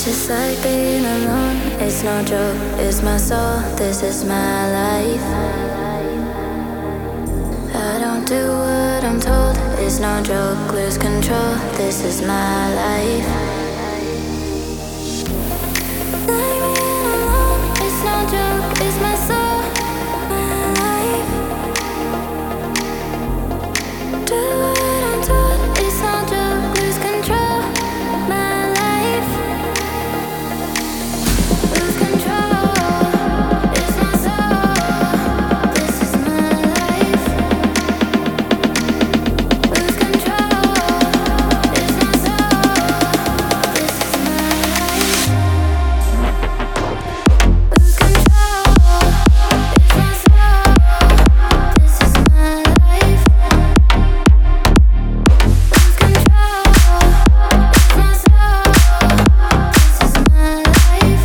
Just like being alone, it's no joke, it's my soul, this is my life. I don't do what I'm told, it's no joke, lose control, this is my life. Like being alone, it's no joke, it's my soul, my life. Do what I'm told, it's no joke, lose control, my life. Lose control, it's my soul, this is my life. Lose control, it's my soul, this is my life. Lose control, it's my soul, this is my life. Lose control, it's my soul, this is my life.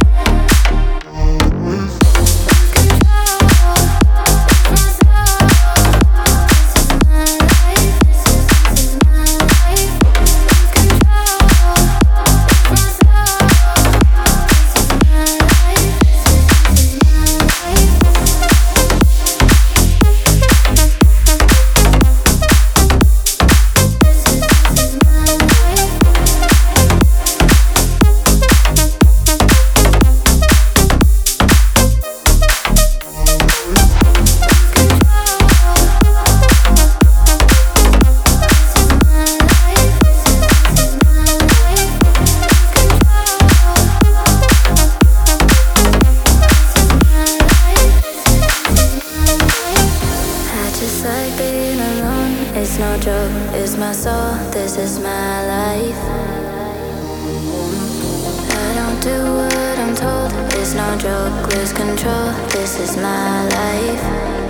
Just like being alone, it's no joke, it's my soul, this is my life. I don't do what I'm told, it's no joke, lose control, this is my life.